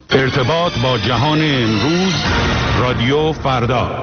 ارتباط با جهان امروز، رادیو فردا.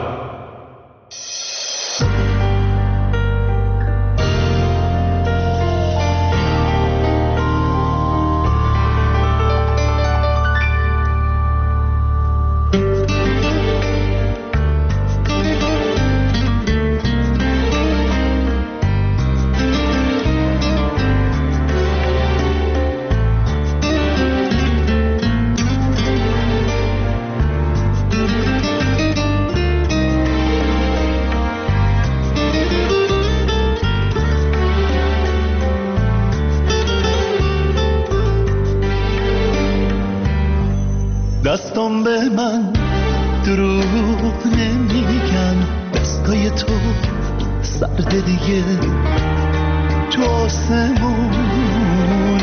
دستم به من دروغ نمیگن، دستای تو سرد دیگه، تو آسمون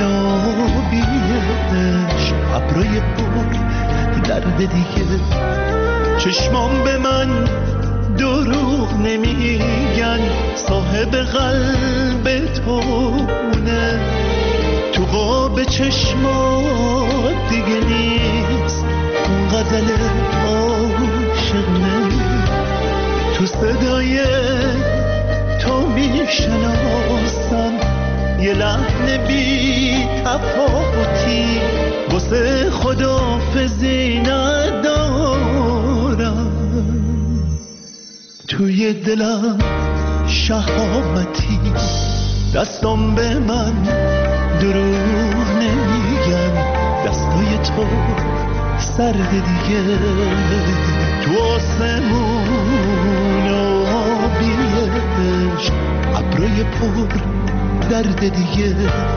آبیش ابرای پر درد دیگه. چشمام به من دروغ نمیگن، صاحب قلب تونه، تو قاب چشمات دیگه نیست اون غزل عاشقونه. تو صدای تو میشناسم یه لحن بی تفاوتی، واسه خداحافظی ندارم توی دلم شهامتی. دستم به من دروغ نمیگن، دستای تو سرد دیگه، تو آسمون آبیش ابرای پر درد دیگه.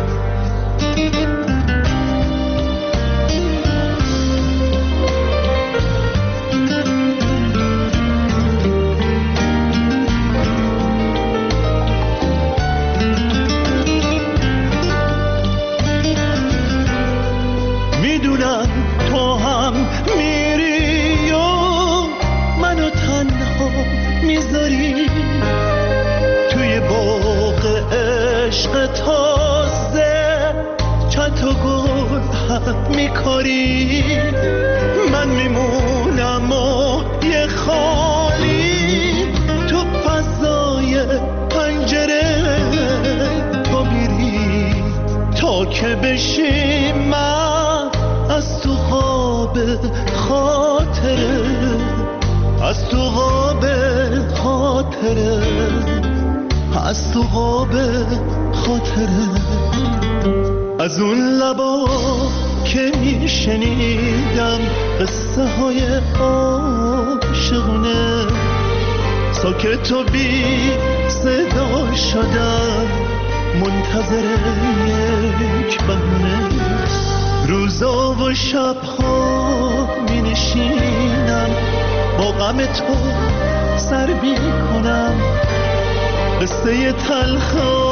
میدونم تو هم میری و منو تنها میذاری توی باغ عشق تازه، چند تا گل هم میکاری. من میمونم و یه خالی تو فضای پنجره، تو میری تا که بشی من از تو خواب خاطره، از تو خواب خاطره، از تو خواب خاطره. از اون لبا که میشنیدم قصه های عاشقونه، ساکت و بی صدا شدم منتظر یک بهونه. روزا و شبها می نشینم با غم تو سر می کنم، قصه تلخ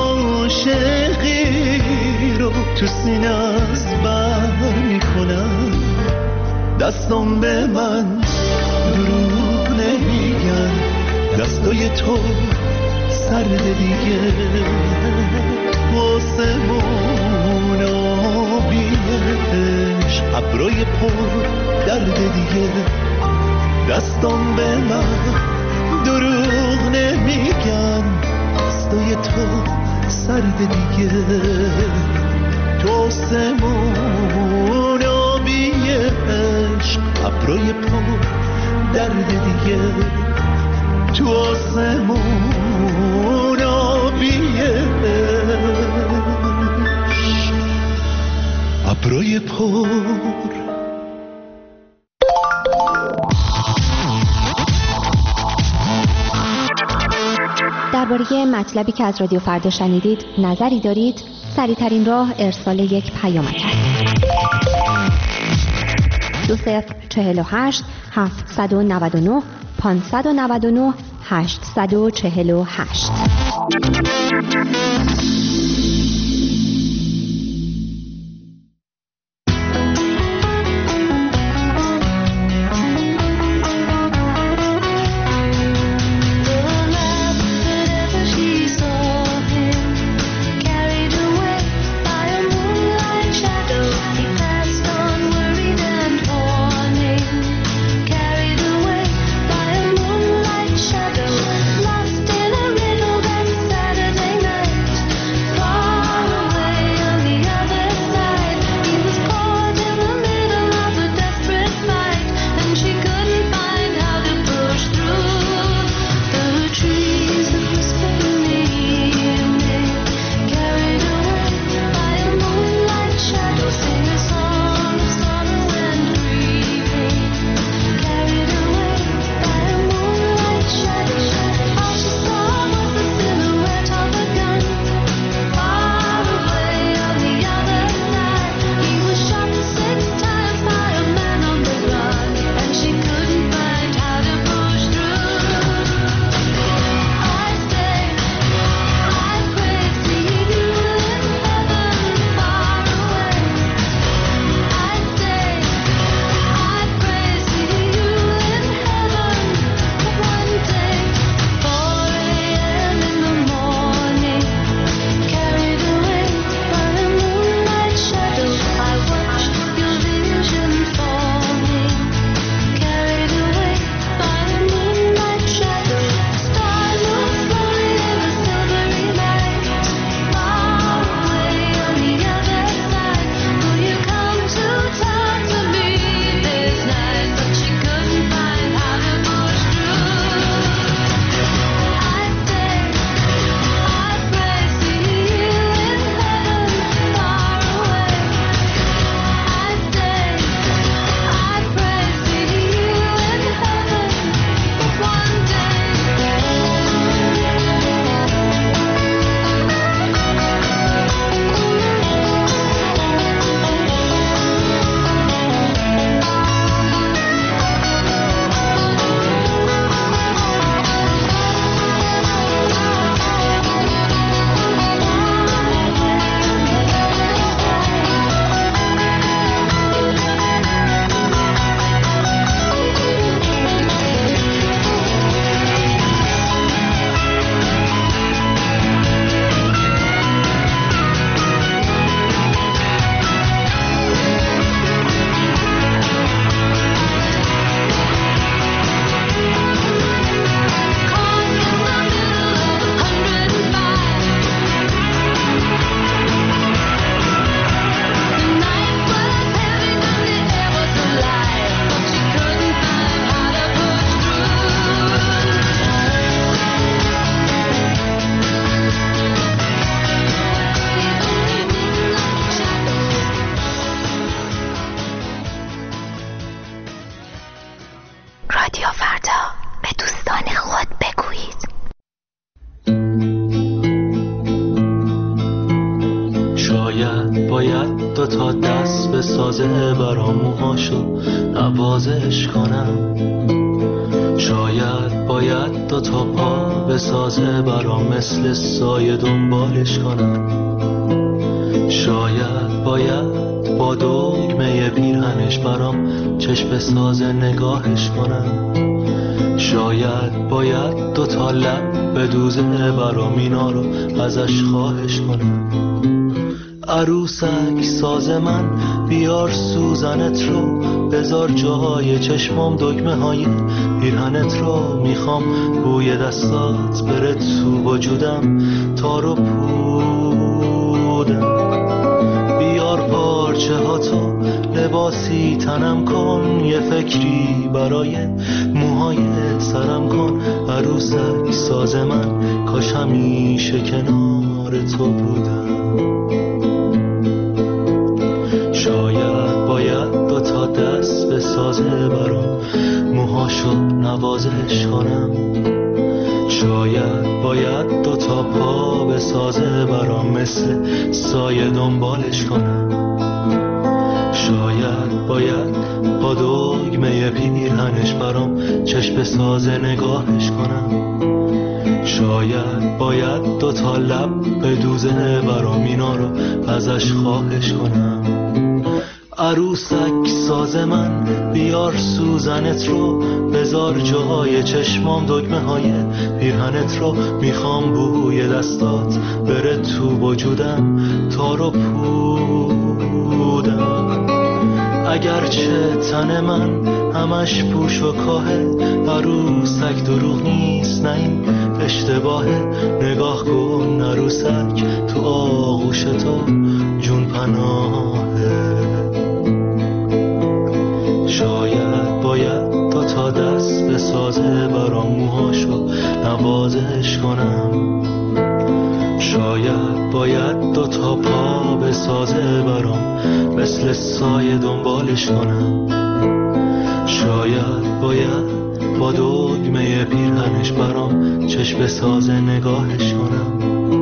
عاشقی رو تو سینه از بر می کنم. دستم به من دروغ نمیگن، دستای تو سرد دیگه، آسمون آبیش ابرای پر درد دیگه. دستم به من دروغ نمیگن، دستای تو سرد دیگه، تو آسمون آبیش ابرای پر درد دیگه، تو آسمون آبیش ابرای پر. درباره مطلبی که از رادیو فردا شنیدید نظری دارید؟ سریع‌ترین راه ارسال یک پیامک است. 2048 799 599 848. Carried away by a moonlight shadow, he passed on worried and whole. رادیو فردا به دوستان خود بگویید. شاید باید 2 تا دست به سازه برام موهاشو نوازش کنم. شاید باید 2 تا پا به سازه برام مثل سایه دنبالش کنم. شاید باید با دگمه پیرهنش برام چشم سازه نگاهش کنم. شاید باید 2 تا لب بدوزه برام اینا رو ازش خواهش کنم. عروسک ساز من بیار سوزنت رو، بذار جای چشمام دگمه های پیرهنت رو. میخوام بوی دستات بره تو وجودم، تارو پودم. بیار پارچه ها تو لباسی تنم کن، یه فکری برای موهای سرم کن. عروسک ساز من کاش همیشه کنار تو بودم. شاید باید 2 تا دست به سازه برام موهاشو نوازش کنم. شاید باید 2 تا پا به سازه برام مثل سایه دنبالش کنم. شاید باید با دگمه پیرهنش برام چشم سازه نگاهش کنم. شاید باید 2 تا لب بدوزه برام اینا رو ازش خواهش کنم. عروسک ساز من بیار سوزنت رو، بذار جای چشمام دگمه های پیرهنت رو. میخوام بوی دستات بره تو وجودم، تارو پودم. اگرچه تن من همش پوش و کاهه، عروسک دروغ نیست، نه این اشتباهه. نگاه کن عروسک تو آغوش تو جون پناهه. شاید باید 2 تا دست به سازه برام موهاشو نوازش کنم. شاید باید 2 تا پا به سازه برام مثل سایه دنبالش کنم. شاید باید با دگمه پیرهنش برام چشم سازه نگاهش کنم.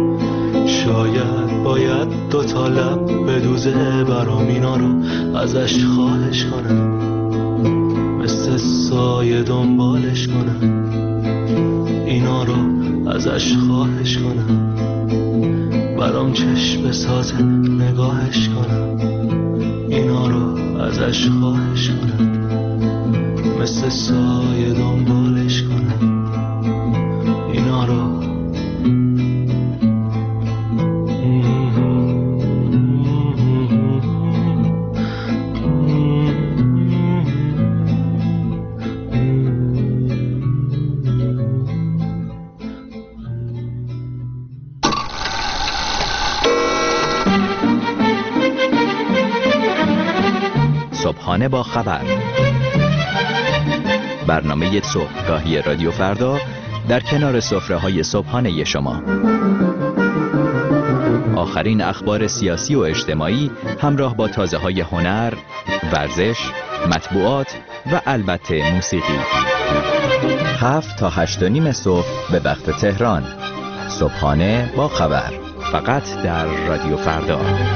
شاید باید 2 تا لب بدوزه برام اینا رو ازش خواهش کنم. مثل سایه دنبالش کنم، اینا رو ازش خواهش کنم. برام چشم سازه نگاهش کنم، اینا رو ازش خواهش کنم. مثل سایه دنبالش کنم، اینا رو. صبحانه با خبر، برنامه صبحگاهی رادیو فردا در کنار سفره‌های صبحانه شما. آخرین اخبار سیاسی و اجتماعی همراه با تازه‌های هنر، ورزش، مطبوعات و البته موسیقی. 7 تا 8:30 صبح به وقت تهران. صبحانه با خبر، فقط در رادیو فردا.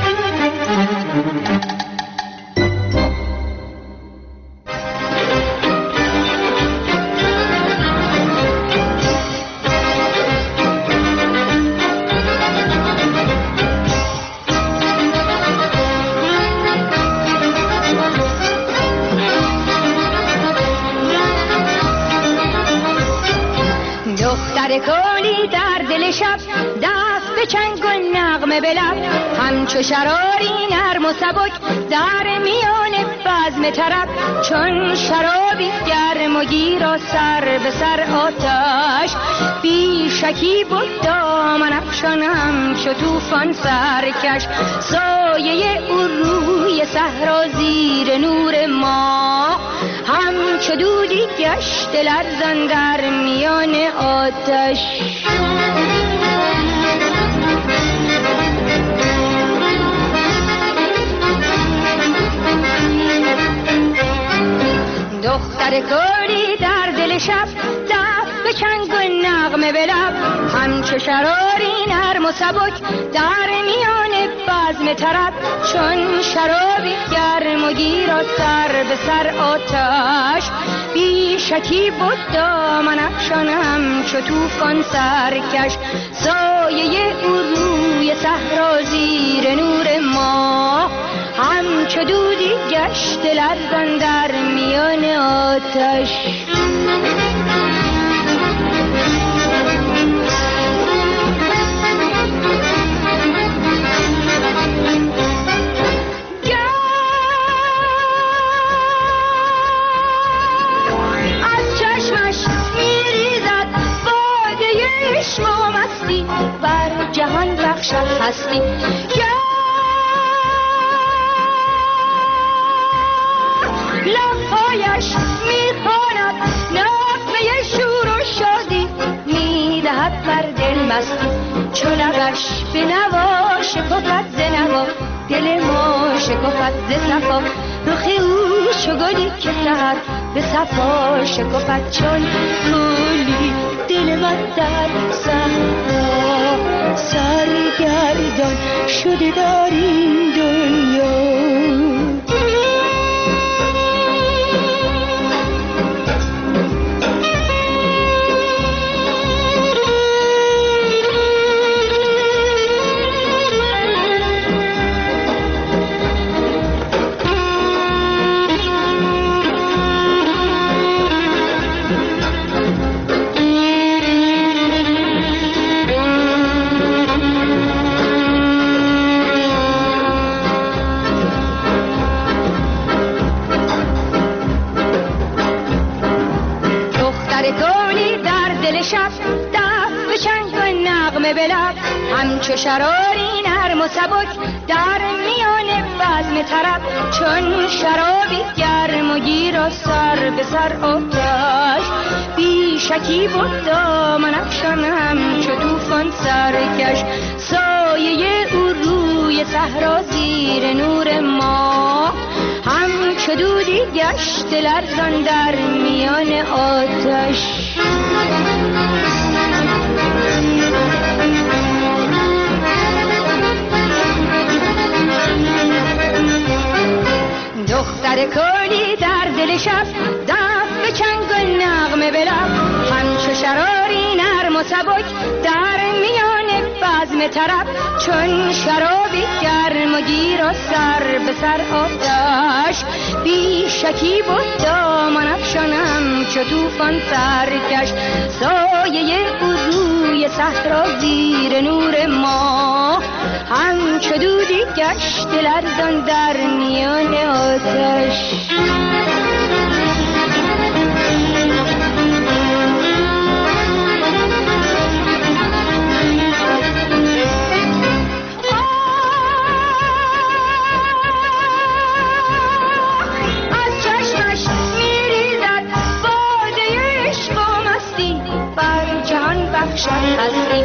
کولی در دل شب، دست به چنگ و نغمه به لب، همچو شراری نرم و سبک در میان بزم طرب. چون شرابی گرم و گیر و سر به سر آتش، بی شکی بود دامن افشان همچو طوفان سرکش. سایه او روی صحرا زیر نور ماه، همچو دودی گشت لرزان در میان آتش. دختر کولی در دل شب دف بچنگ و نغمه بلب همچو شراری نرم و سبک در میان بزم طرب چون شرابی گرم و گیر و سر به سر آتش بی شکی بود دامن افشانم چو طوفان سرکش سایه او روی صحرا زیر نور ماه همچو دودی گشت لرزان در میان آتش از چشمش میریزد باده عشق و مستی بر جهان بخشد هستی لبهایش میخواند نغمه شور و شادی میدهد بر دل مستی چو لبش به نوا شکفت ز نوا دل ما شکفت ز صفا رخ او چو گلی که سحر به صفا شکفت چون گلی دل من در صحرا سرگردان شده در این دنیا همچو شراری نرم و سبک در میان بزم طرب چون شرابی گرم و گیر و سر به سر آتش بی شکی بود دامن افشانم چو طوفان سرکش سایه او روی صحرا زیر نور ماه همچو دودی گشت لرزان در میان آتش دختر کولی در دل شب دف بچنگ و نغمه بلب همچو شراری نرم و سبک در میان بزم طرب چون شرابی گرم و گیر و سر به سر آتش بی شکی بود دامن افشانم چو طوفان سرکش سایه او روی صحرا زیر نور ماه همچو دودی گشت لرزان در میان آتش از چشمش میریزد باده عشق و مستی بر جهان بخشد هستی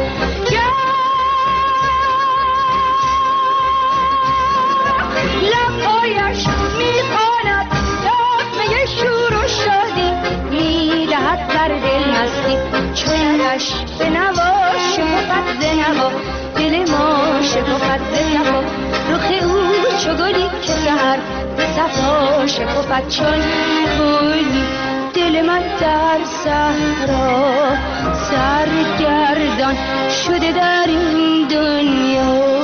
لبهایش میخواند نغمه شور و شادی میدهد بر دل مستی چونش به نوا شکفت ز نوا دل ما شکفت ز صفا رخ او چو گلی که سحر به صفا شکفت چون گلی دل من در صحرا سرگردان شده در این دنیا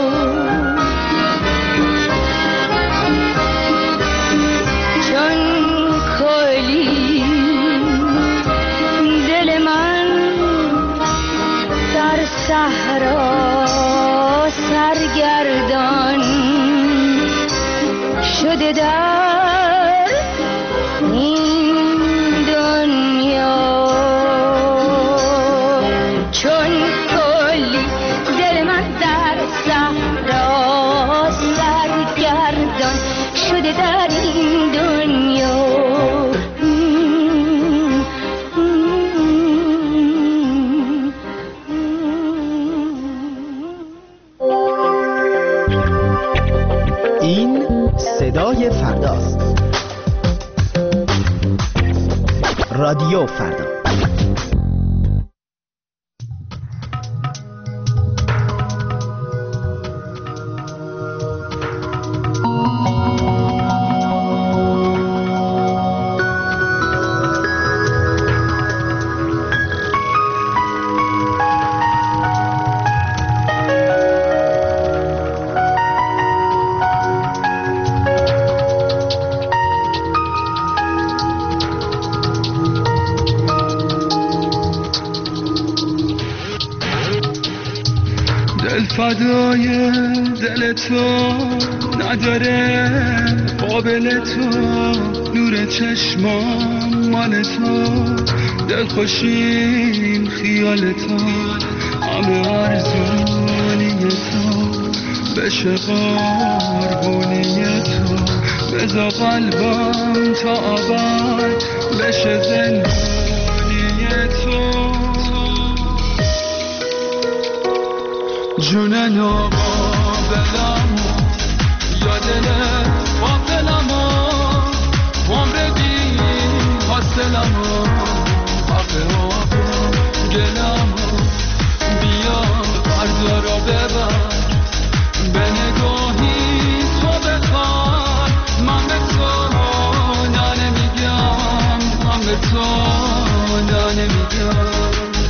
صحرا سرگردان شده در این دنیا چون کلی دل من در رادیو فردا. فدای دل تو نداره قابل تو، نور چشمام مال تو، دلخوشیم خیال تو، همه ارزونی تو بشه قربونی تو، بذار قلبم تا ابد بشه زندونی تو. جونن و قابلمو یا دل قابلمو عمر بی حاصلمو حق گلمو بیا فردا رو ببر به نگاهی تو بخواد، من به تو نه نمیگم، من به تو نه نمیگم.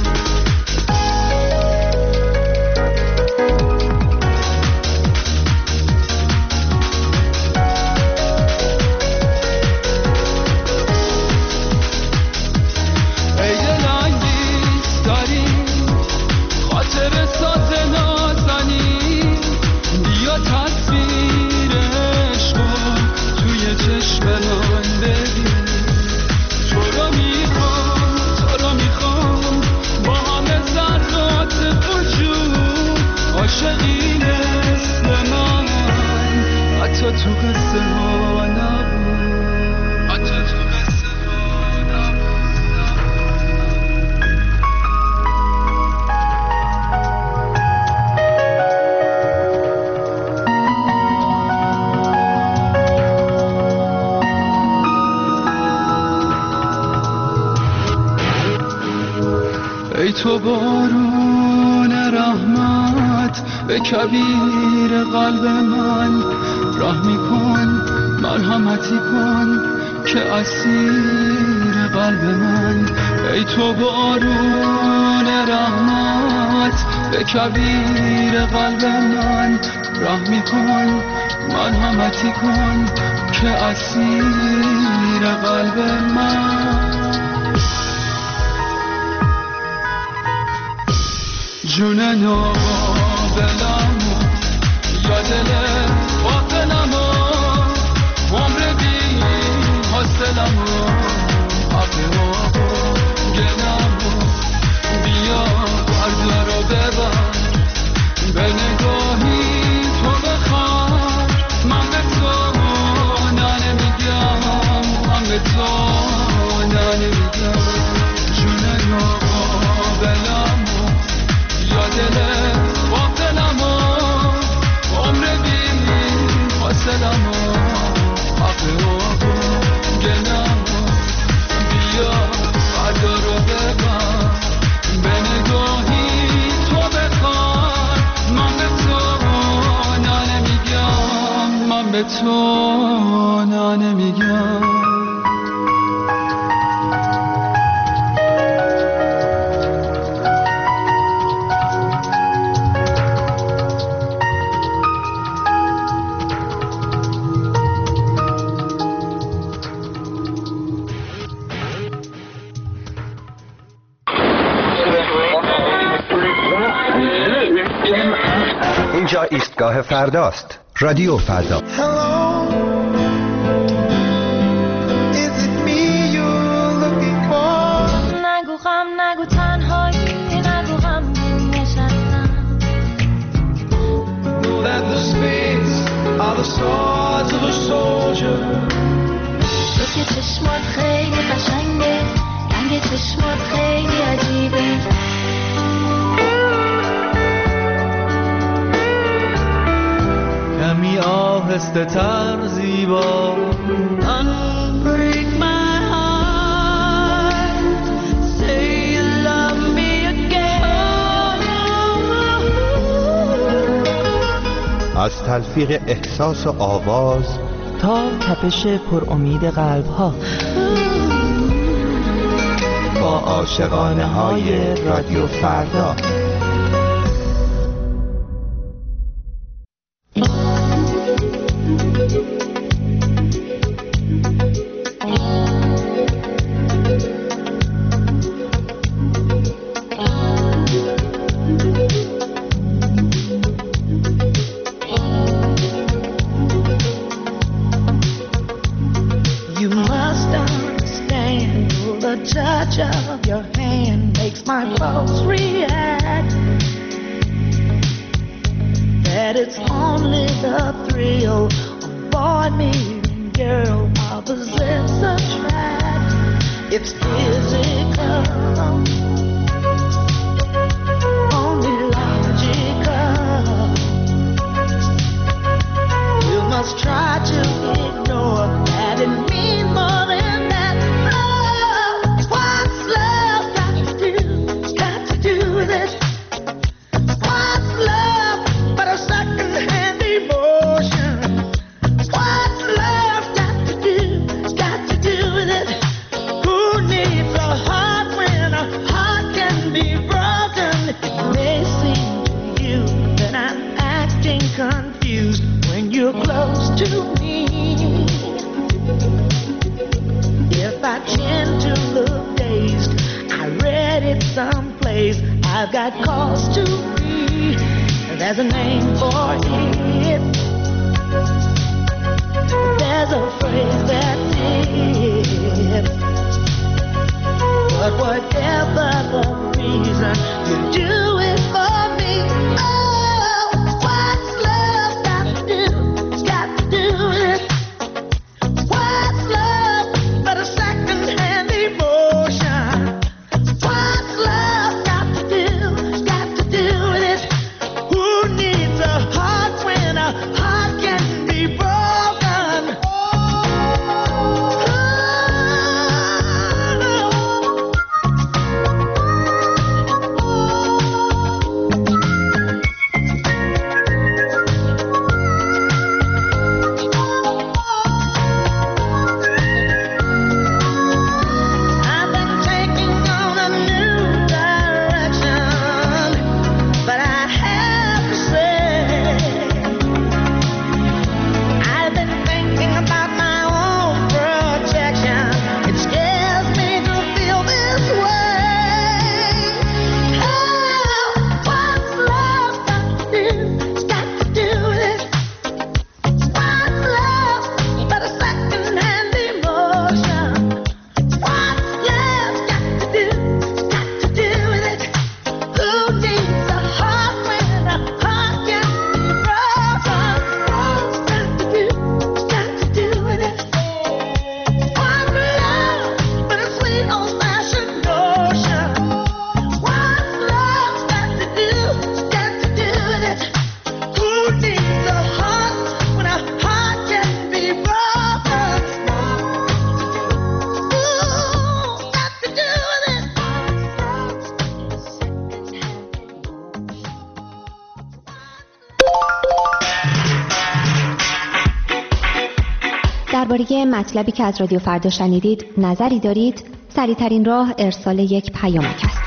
ای تو بارون رحمت به کبیر قلب من، رحمی کن مرحمتی کن که اسیر قلب من. ای تو بارون رحمت به کبیر قلب من، رحمی کن مرحمتی کن که اسیر قلب من. جونن و قابلمو یا دل قابلمو عمر بی حاصلمو حق گلمو بیا فردا رو ببر به نگاهی تو بخواد، من به تو نه نمیگم، من به تو نه نمیگم. جونن و قابلمو یا دل قابلمو عمر بی حاصلمو حق گلمو بیا فردا رو ببر به نگاهی تو بخواد، من به تو نه نمیگم، من به تو نه نمیگم. اینجا ایستگاه فرداست. رادیو فردا. نگو غم، نگو تنهایی، نگو غم نشستم. تو که چشمات خیلی قشنگه، رنگ چشمات خیلی عجیبه. کمی آهسته تر زیبا. Unbreak my heart. از تلفیق احساس و آواز تا تپش پر امید قلب ها، با عاشقانه های رادیو فردا. Of your hand makes my pulse react. That it's only the thrill of boy meeting girl opposites attract. It's physical, only logical. You must try to ignore that it means more than that. Confused when you're close to me. If I tend to look dazed, I read it someplace. I've got cause to be. There's a name for it. There's a phrase that's it. But whatever the reason, you do it for me. درباره مطلبی که از رادیو فردا شنیدید نظری دارید؟ سریع‌ترین راه ارسال یک پیامک است.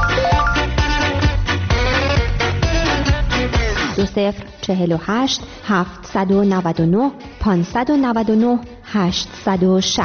2048 799 599 860.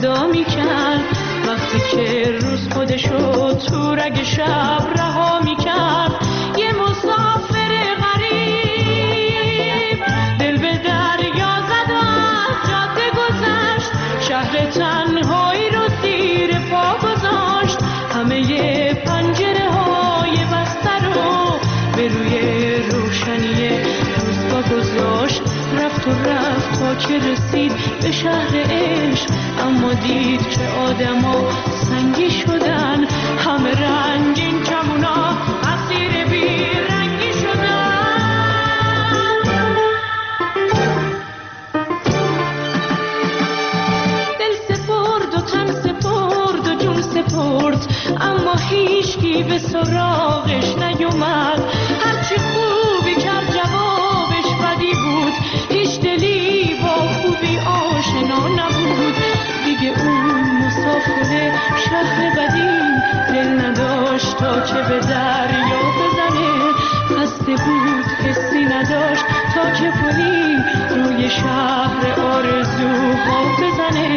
صدا میکرد، وقتی که روز خودشو تو رگ شب رها میکرد. یه مسافر غریب دل به دریا زد و از جاده گذشت، شهر تنهایی رو زیر پا گذاشت. همه پنجره های بسته رو به روی روشنی روز پا گذاشت. رفت و رفت تا که رسید به شهر عشق، اما دید که آدما سنگی شدن، همه رنگین کمونا اسیر بی رنگی شدن. دل سپرد و تن سپرد و جون سپرد، اما هیچکی به سراغش نیومد. هرچی خوبی کرد جوابش بدی بود، هیچ دلی با خوبی آشنا نبود. دیگه اون مسافر شهر قدیم دل نداشت تا که به دریا بزنه، خسته بود حسی نداشت تا که پلی روی شهر آرزوها بزنه.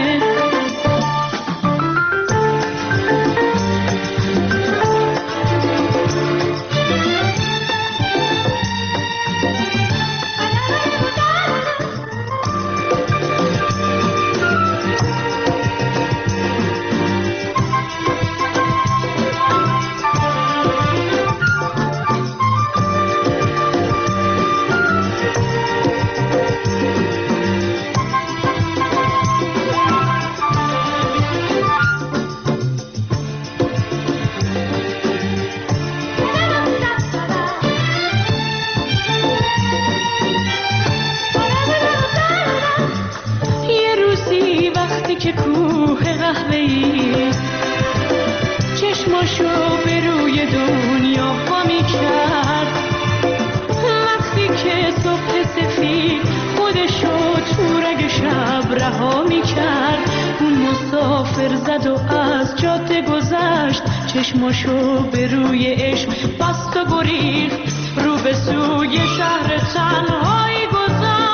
که کوه قهوه‌ای چشماشو به روی دنیا وا می‌کرد، وقتی که صبح سفید خودشو تو رگ شب رها می‌کرد. اون مسافر زد و از جاده گذشت، چشماشو به روی عشق بست و گریخت، رو به سوی شهر تنهایی گذشت.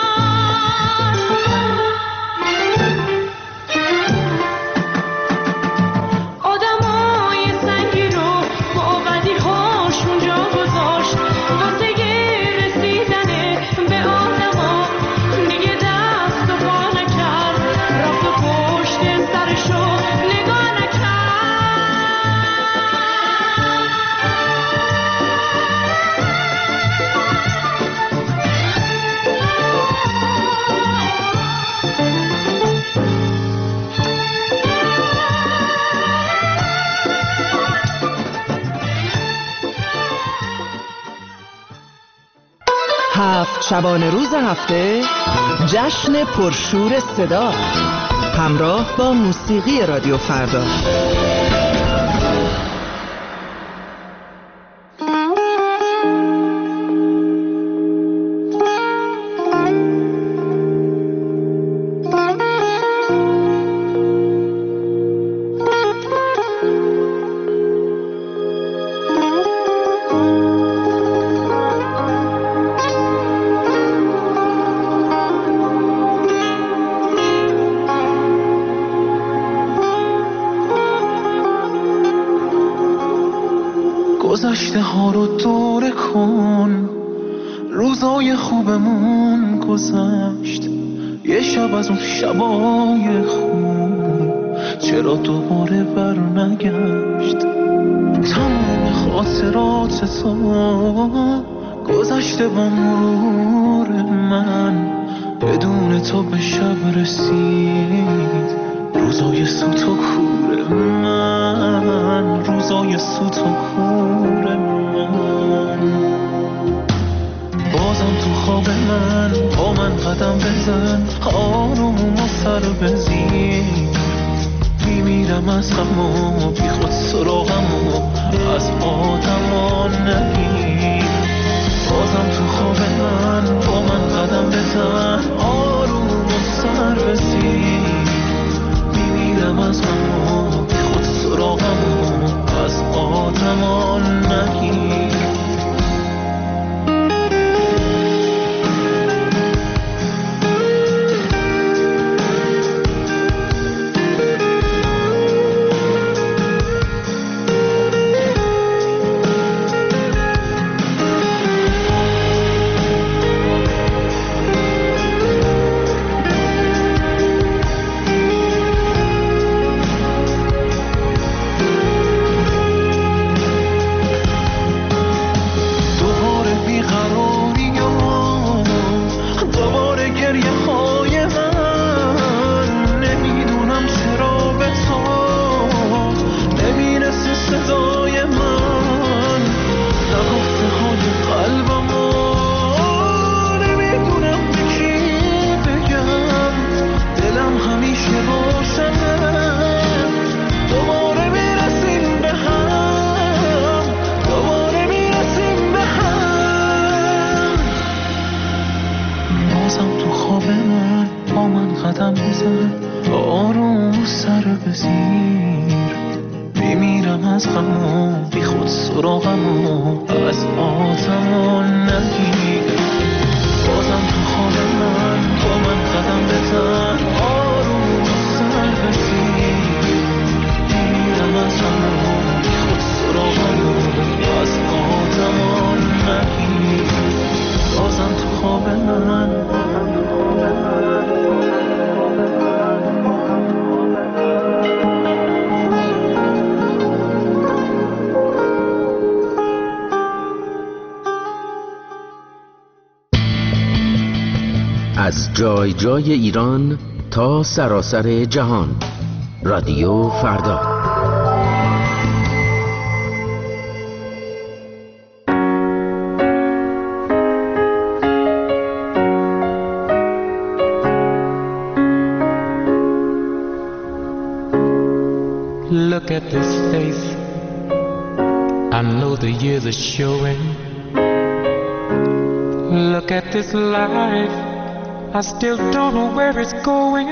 هفت شبانه روز هفته جشن پرشور صدا همراه با موسیقی رادیو فردا. گذشته ها رو دوره کن، روزای خوبمون گذشت. یه شب از اون شبای خوب چرا دوباره بر نگشت؟ تمام خاطرات تو گذشته با مرور من، بدون تو به شب رسید روزای سوت و کور من، روزای سوت و کور من. بازم تو خواب من با من قدم بزن، آروم و سر بزیر. میمیرم از غم و بی خود سراغم و از آدما نگیر. بازم تو خواب من با من قدم بزن، آروم و سر بزیر. میمیرم از غم و بی خود سراغم و از آدما نگیر. بزن آروم سر بزیر بمیرم از غم بی خود سراغم از آسمان نگیر بازم تو خواب من با من قدم بزن آروم سر بزیر بمیرم از غم بی خود سراغم از آسمان نگیر بازم تو خواب من از جای جای ایران تا سراسر جهان رادیو فردا. Look at this face, I know the years are showing. Look at this life, I still don't know where it's going.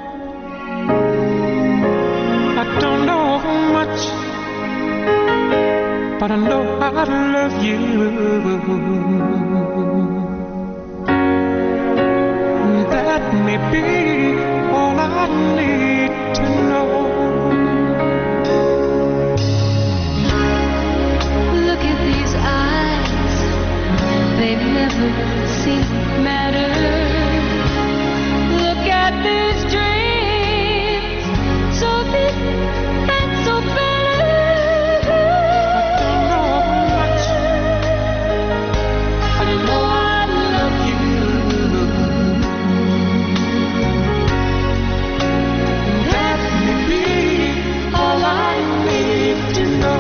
I don't know much, but I know I love you. That may be all I need to know. Look at these eyes, they never seem to matter. Look at these dreams, so big and so better. I don't know much, but I know I love you. That may be all I need to know.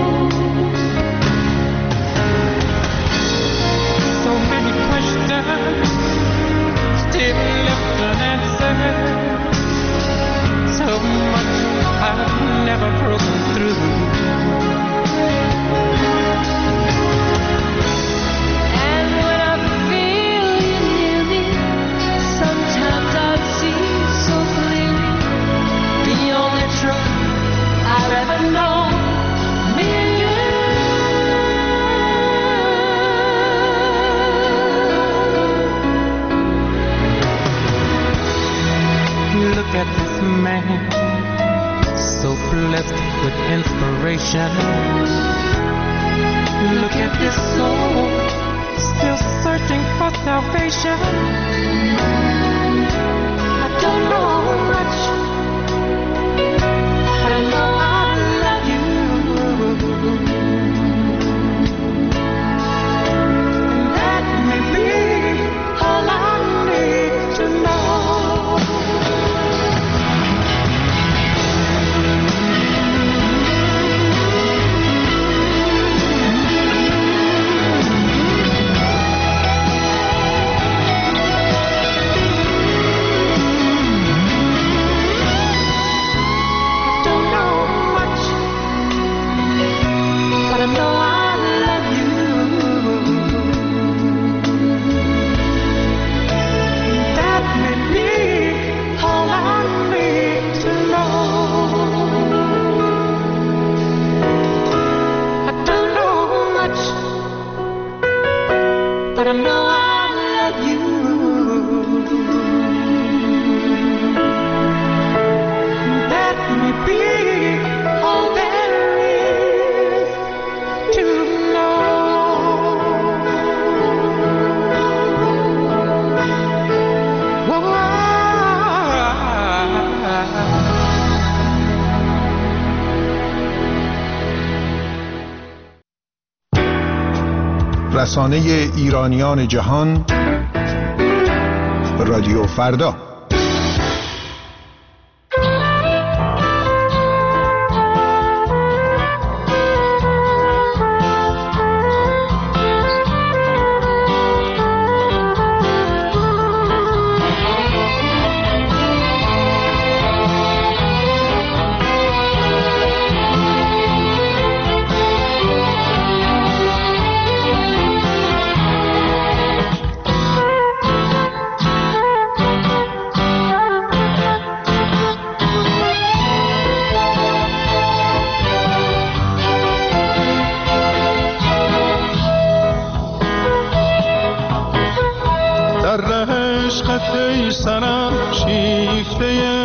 So many questions still left unanswered. So much I've never broken through. And when I feel you near me, sometimes I see so clearly the only truth I've ever known. Me and you. Look at this man, so blessed with inspiration. Look at this soul, still searching for salvation. I don't know much, but I know I love you. And that may be all I need to know. رسانه ایرانیان جهان رادیو فردا.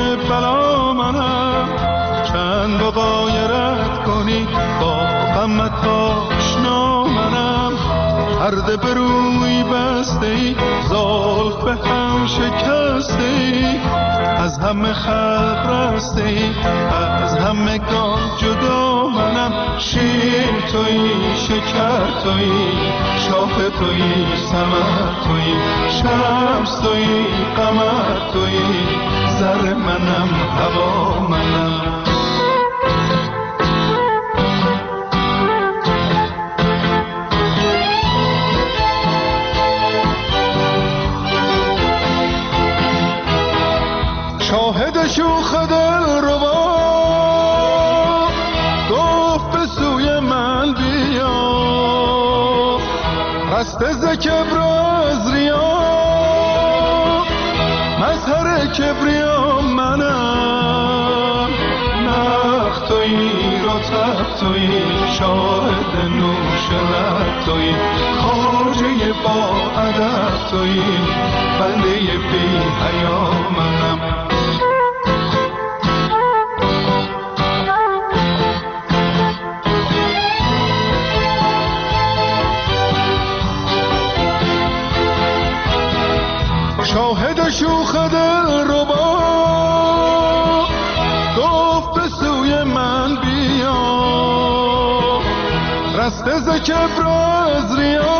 بلا منم، چند بغایرت کنی با غمت آشنا منم. پرده به روی بسته ای، زلف به هم شکسته ای، از همه خلق رسته ای، از همه گان جدا منم. شیر تویی، شکر تویی، شاه تویی، ثمر تویی، شمس تویی، قمر تویی، زر منم، هوا منم. شاهد شوخ دل ربا گفت به سوی من بیا، رسته ز کبر از ریا، مظهر کبریا منم. نخ تویی، رطب تویی، شاهد نوش لب تویی، خواجه با ادب تویی، بنده بی حیا منم. شاهد شوخ دل ربا گفت به سوی من بیا، رسته ز کبر از ریا،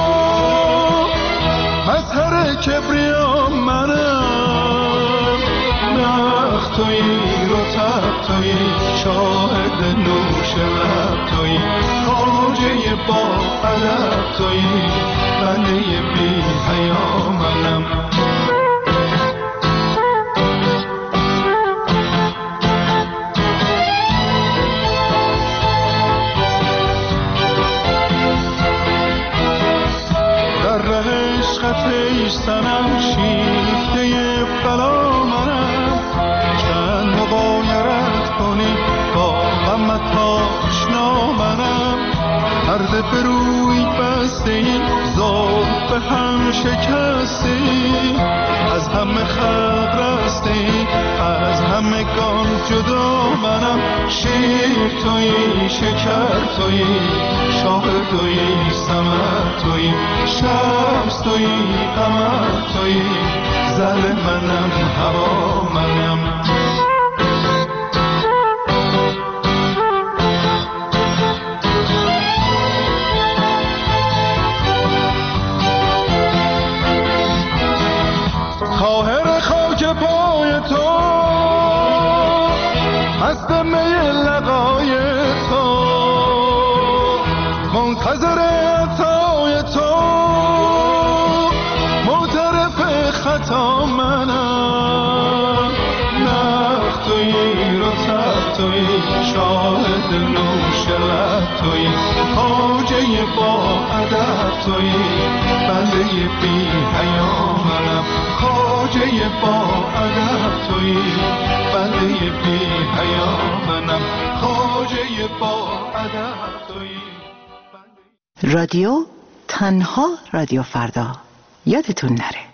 مظهر کبریا منم. نخ تویی، رطب تویی، شاهد نوش لب تویی، خواجه با ادب تویی، بنده بی حیا منم. ای سنم شیفته بلا منم، چند مغایرت کنی با غمت آشنا منم. پرده به روی بسته ای، زلف به هم شکسته ای، از همه خلق رسته ای، از همه گان جدا منم. شیر تویی، شکر تویی، شاه تویی، ثمر تویی، شمس تویی، قمر تویی، زر منم، هوا منم. خواهر خاک پای تو، مست می لقای تو، منتظر عطای تو، معترف خطا منم. نخ تویی، رطب تویی، شاهد نوش لب تویی، خواجه با ادب تویی، بنده بی حیا منم. خواجه با ادب تویی، بنده بی حیا منم. خواجه با ادب تویی. رادیو تنها رادیو فردا، یادتون نره.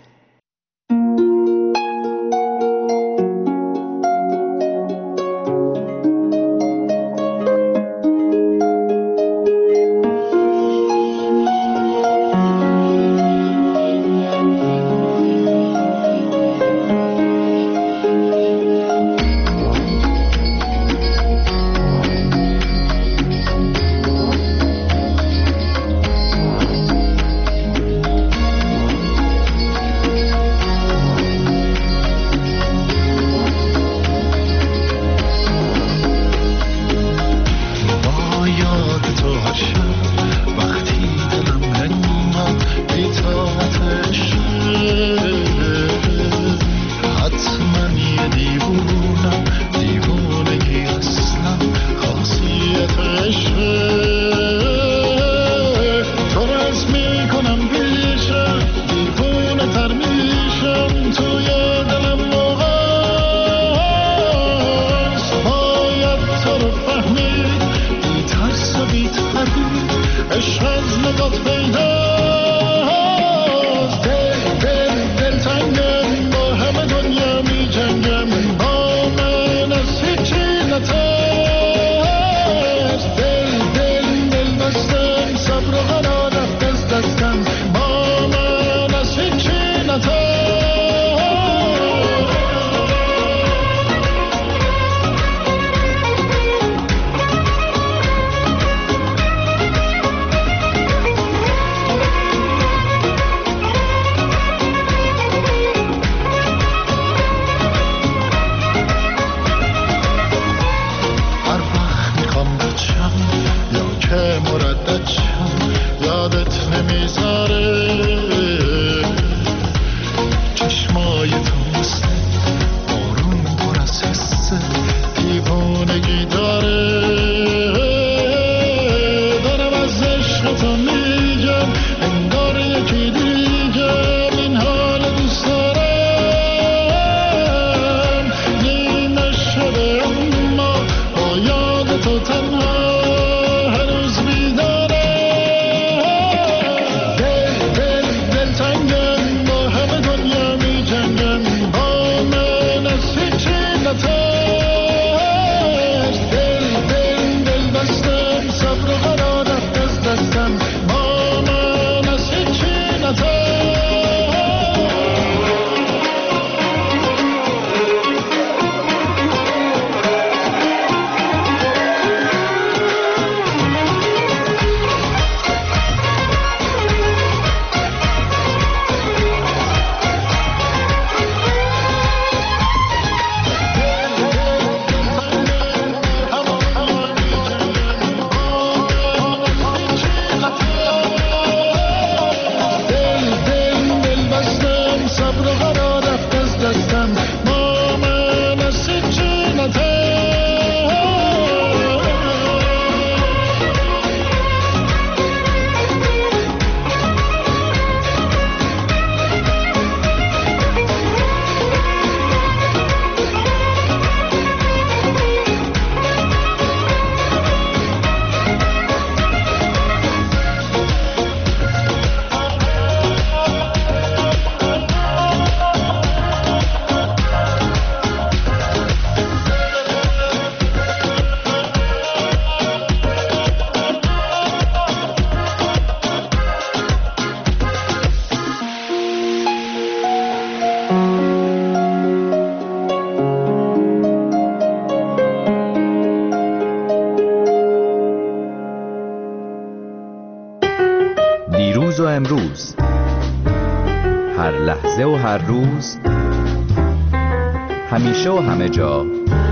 لحظه و هر روز، همیشه و همه جا.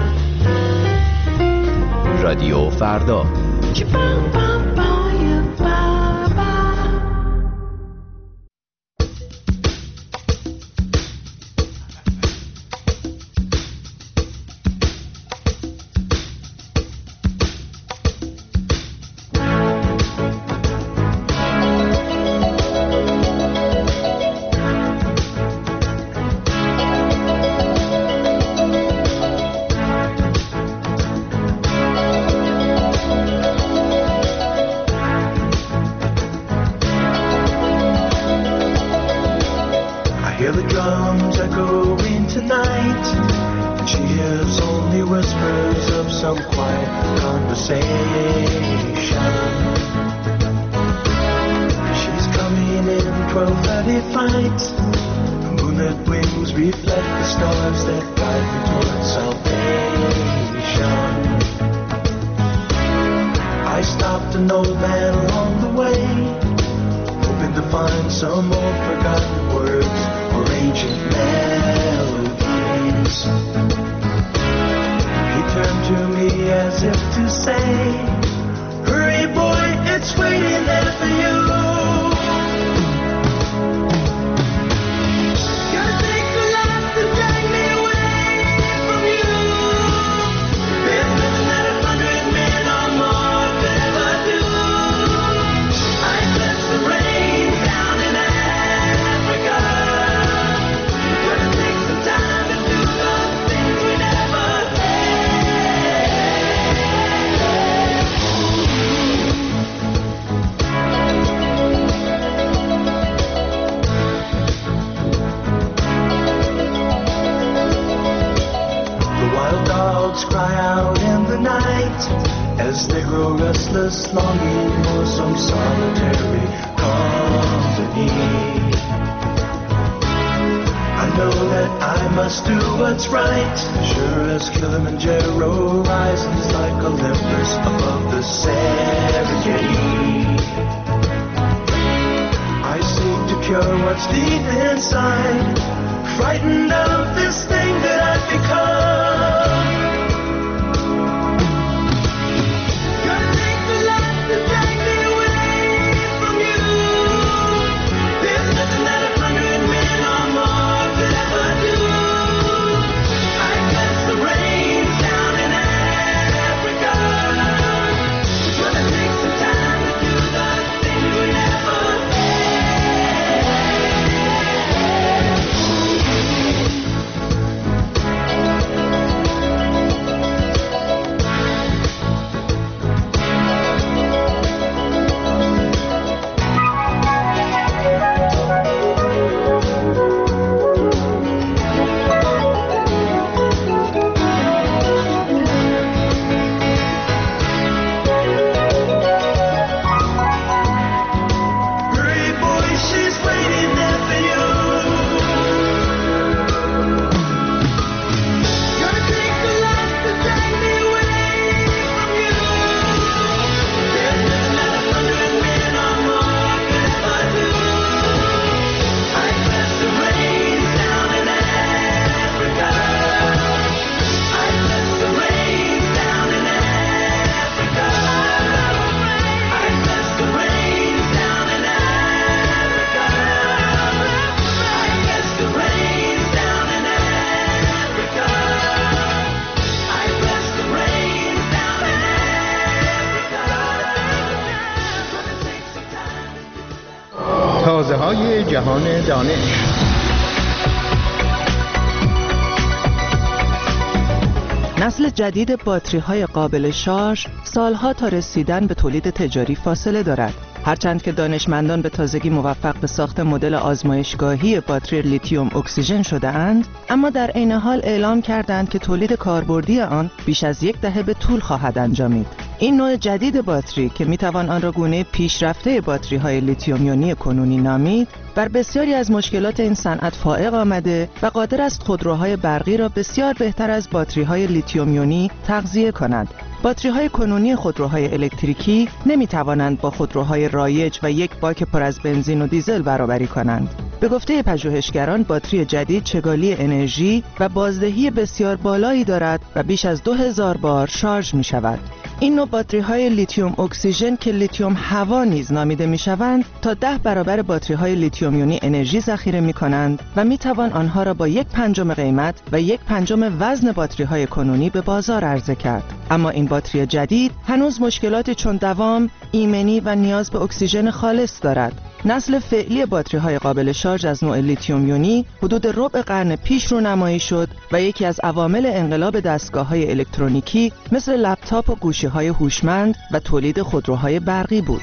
رادیو فردا. تازه‌های جهان دانش. نسل جدید باتری‌های قابل شارژ سالها تا رسیدن به تولید تجاری فاصله دارد. هرچند که دانشمندان به تازگی موفق به ساخت مدل آزمایشگاهی باتری لیتیوم اکسیژن شده اند، اما در عین حال اعلام کردند که تولید کاربردی آن بیش از 10 دهه به طول خواهد انجامید. این نوع جدید باتری که میتوان آن را گونه پیشرفته باتری‌های لیتیوم یونی کنونی نامید، بر بسیاری از مشکلات این صنعت فائق آمده و قادر است خودروهای برقی را بسیار بهتر از باتری‌های لیتیوم یونی تغذیه کند. باتری‌های کنونی خودروهای الکتریکی نمی‌توانند با خودروهای رایج و یک باک پر از بنزین و دیزل برابری کنند. به گفته پژوهشگران، باتری جدید چگالی انرژی و بازدهی بسیار بالایی دارد و بیش از 2000 بار شارژ می‌شود. این نوع باتری‌های لیتیوم اکسیژن که لیتیوم هوا نیز نامیده می‌شوند، تا 10 برابر باتری‌های لیتیوم یونی انرژی ذخیره می‌کنند و می‌توان آنها را با 1/5 قیمت و 1/5 وزن باتری‌های کنونی به بازار عرضه کرد. اما این باتری جدید هنوز مشکلاتی چون دوام، ایمنی و نیاز به اکسیژن خالص دارد. نسل فعلی باتری‌های قابل شارژ از نوع لیتیوم یونی حدود ربع قرن پیش رونمایی شد و یکی از عوامل انقلاب دستگاه‌های الکترونیکی مثل لپتاپ و گوشی‌های هوشمند و تولید خودروهای برقی بود.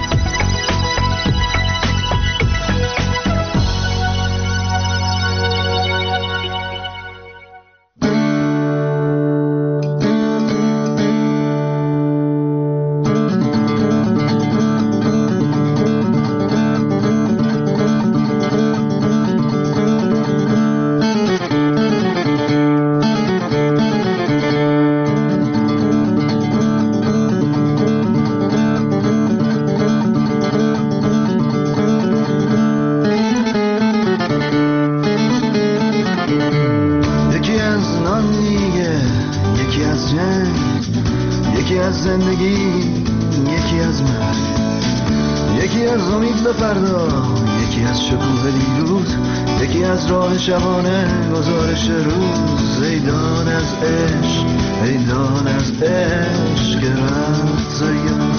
شبانه گزارش روز، ایدان از عشق، ایدان از عشق که رفت زیاد،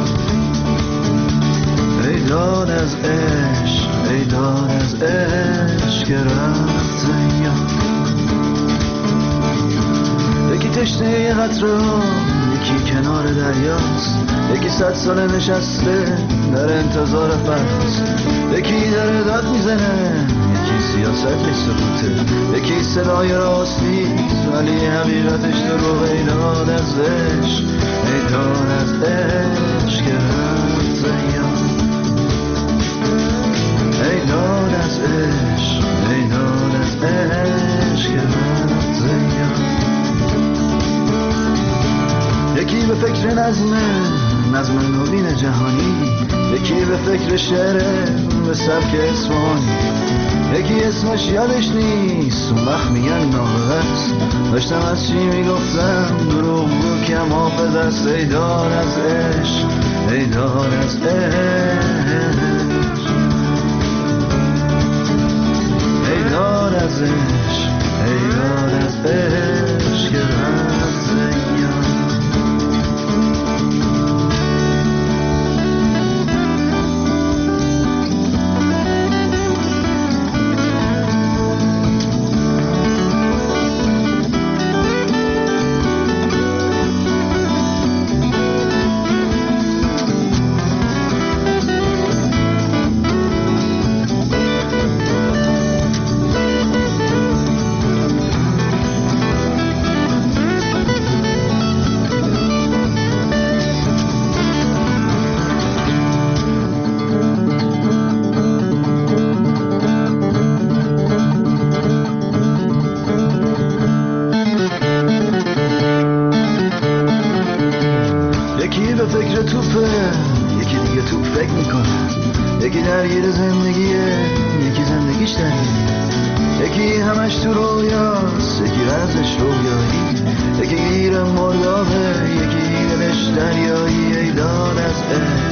ایدان از عشق، ایدان از عشق که رفت زیاد. یکی تشنه یه قطره ها، یکی کنار دریاست، یکی 100 ساله نشسته در انتظار فرس، یکی داره داد میزنه، سیاست سکوته، یکی صدای راستیست ولی حقیقتش دروغ. ایدان از عشق، ایدان از عشق که رفت زیاد، ایدان از عشق، ایدان از عشق که رفت زیاد. یکی به فکر نظم نوین جهانی، یکی به فکر شعر به سبک اصفهانی، یکی اسمش یادش نیست اون وقت میگن نابغه است. داشتم از چی میگفتم دروغ بود کم حافظ است. ایدان از عشق، ایدان از عشق، ایدان از عشق، ایدان از عشق که رفت زیاد. یکی گیرم مردابه، یکی دلش دریایی. ایدان از